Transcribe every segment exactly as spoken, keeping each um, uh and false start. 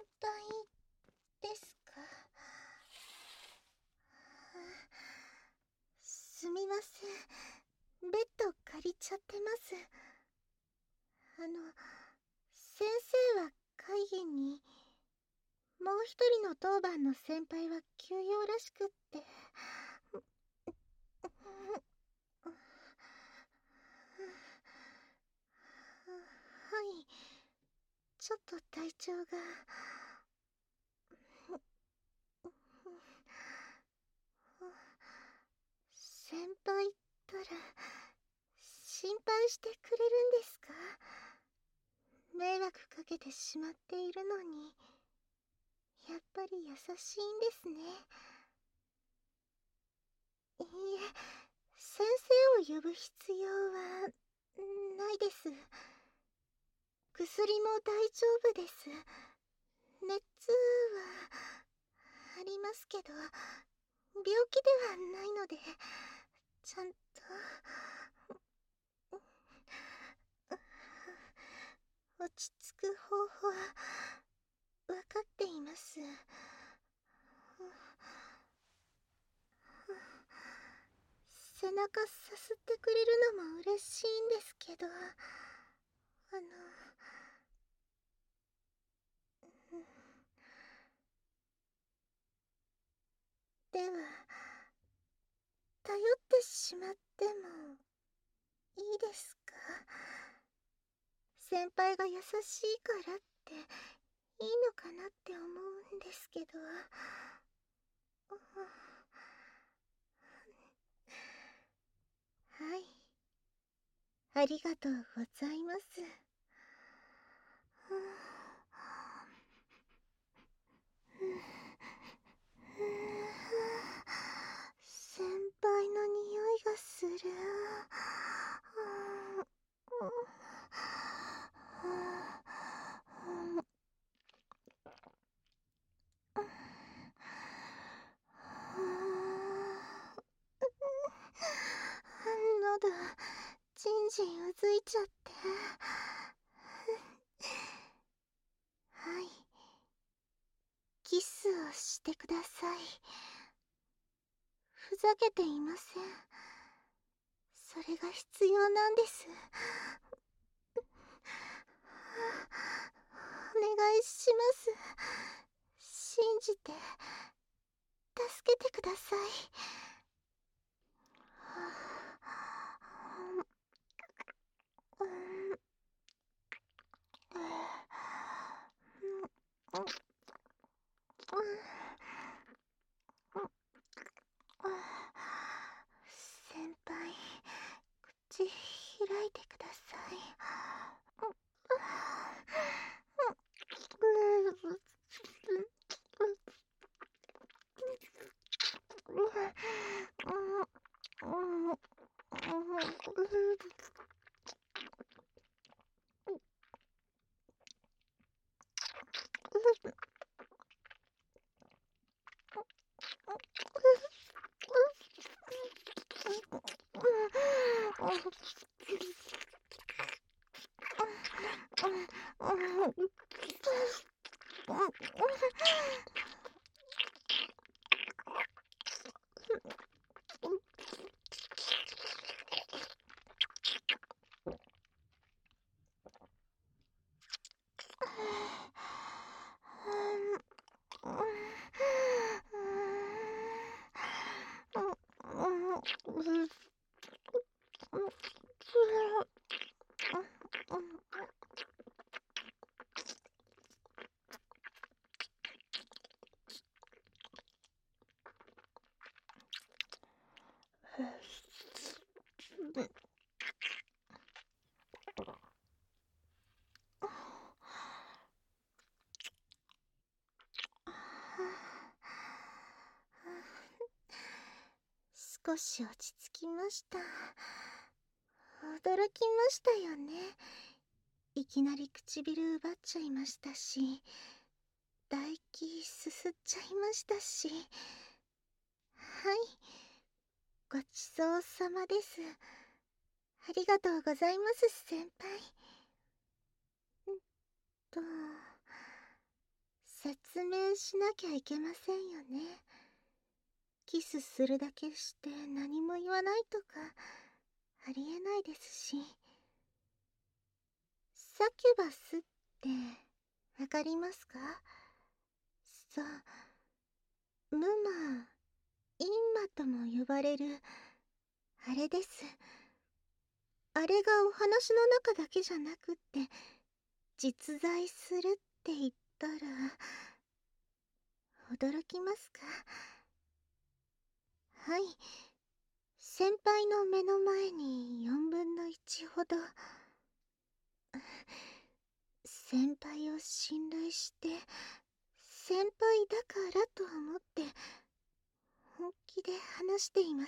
輩ですか？すみません、ベッド借りちゃってます。あの、先生は会議に、もう一人の当番の先輩は休養らしくって。はい、ちょっと体調が。先輩ったら心配してくれるんですか？迷惑かけてしまっているのに、やっぱり優しいんですね。いいえ、先生を呼ぶ必要はないです。薬も大丈夫です。熱はありますけど、病気ではないので、ちゃんと。落ち着く方法は分かっています。背中さすってくれるのも嬉しいんですけど、あの、では頼ってしまってもいいですか？先輩が優しいからっていいのかなって思うんですけど。はい、ありがとうございます。先輩の匂いがする。喉じんじんうずいちゃって。はい、キスをしてください。ふざけていません。それが必要なんです。お願いします。信じて助けてください。先輩、口開いてください。少し落ち着きました。驚きましたよね。いきなり唇奪っちゃいましたし、唾液すすっちゃいましたし。はい、ごちそうさまです。ありがとうございます先輩。んと然しなきゃいけませんよね。キスするだけして何も言わないとかありえないですし。サキュバスってわかりますか？そう、ムマ、インマとも呼ばれるあれです。あれがお話の中だけじゃなくって実在するって言ったら驚きますか？はい、先輩の目の前によんぶんのいちほど。先輩を信頼して先輩だからと思って本気で話しています。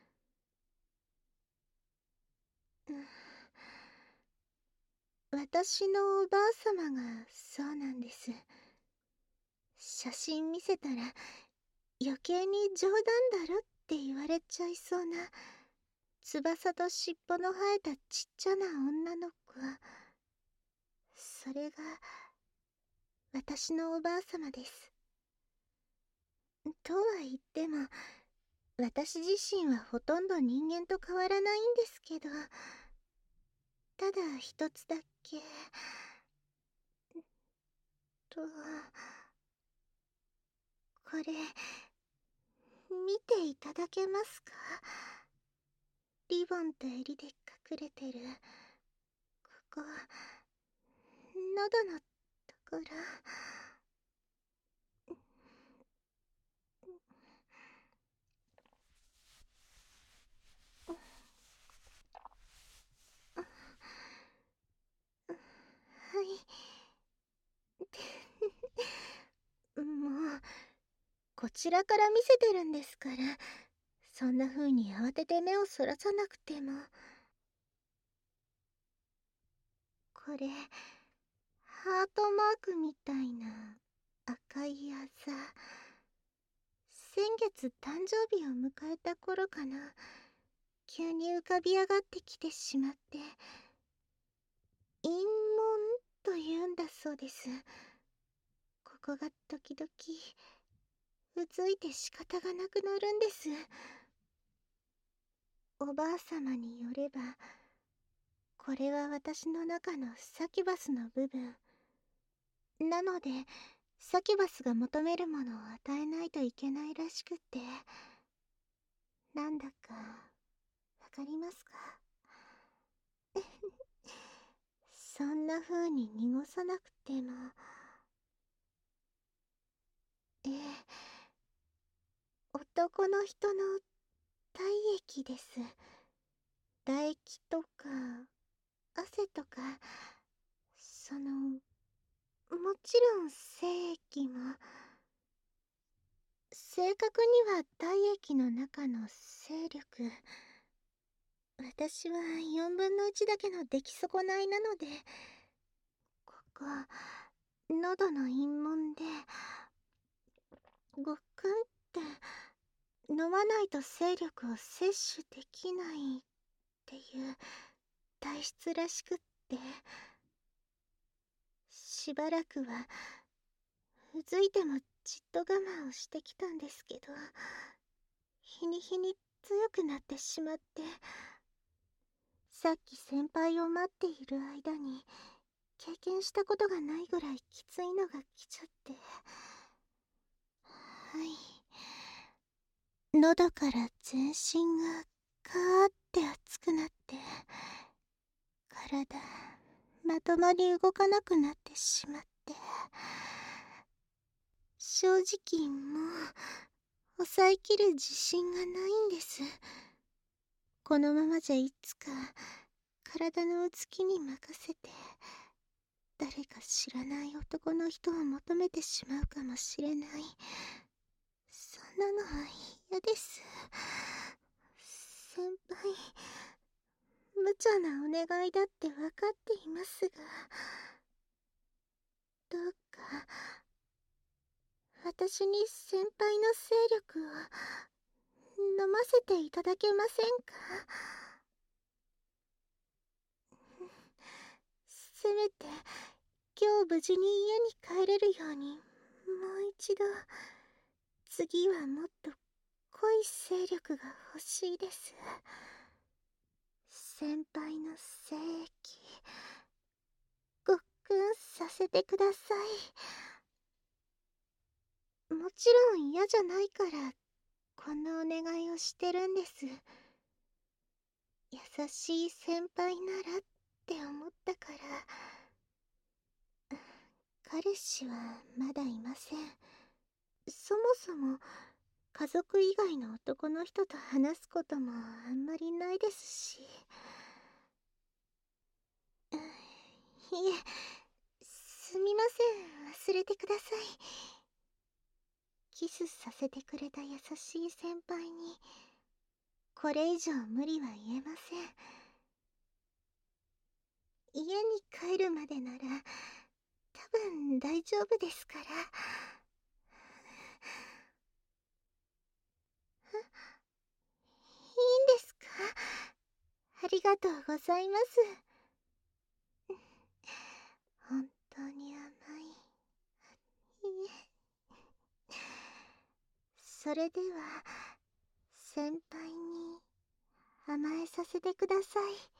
私のおばあ様がそうなんです。写真見せたら余計に冗談だろって言われちゃいそうな翼と尻尾の生えたちっちゃな女の子。それが私のおばあ様です。とは言っても私自身はほとんど人間と変わらないんですけど、ただ一つだけと、これ見ていただけますか？リボンと襟で隠れてるここ、喉のところ。はい。もうこちらから見せてるんですから、そんな風に慌てて目をそらさなくても。これハートマークみたいな赤いあざ、先月誕生日を迎えた頃かな、急に浮かび上がってきてしまって、陰紋と言うんだそうです。ここが時々うずいて仕方がなくなるんです。おばあ様によればこれは私の中のサキュバスの部分なので、サキュバスが求めるものを与えないといけないらしくって、なんだかわかりますか？そんな風に濁さなくても。ええ、男の人の体液です。唾液とか汗とか、そのもちろん精液も。正確には体液の中の勢力。私はよんぶんのいちだけの出来損ないなので、ここ喉の陰門でごっくんって飲まないと勢力を摂取できないっていう体質らしくって、しばらくはうずいてもじっと我慢をしてきたんですけど、日に日に強くなってしまって、さっき先輩を待っている間に経験したことがないぐらいきついのが来ちゃって。はい、喉から全身がカーって熱くなって、体まともに動かなくなってしまって、正直もう抑えきる自信がないんです。このままじゃいつか体のうつきに任せて誰か知らない男の人を求めてしまうかもしれない。そんなのは嫌です。先輩、無茶なお願いだって分かっていますが、どうか私に先輩の勢力を飲ませていただけませんか？せめて今日無事に家に帰れるようにもう一度、次はもっと濃い勢力が欲しいです。先輩の精液、ごっくんさせてください。もちろん嫌じゃないからこんなお願いをしてるんです。優しい先輩ならって思ったから。彼氏はまだいません。そもそも家族以外の男の人と話すこともあんまりないですし。いえ、すみません、忘れてください。キスさせてくれた優しい先輩にこれ以上無理は言えません。家に帰るまでなら多分大丈夫ですから。いいんですか？ありがとうございます。本当に甘い。いえ。それでは先輩に甘えさせてください。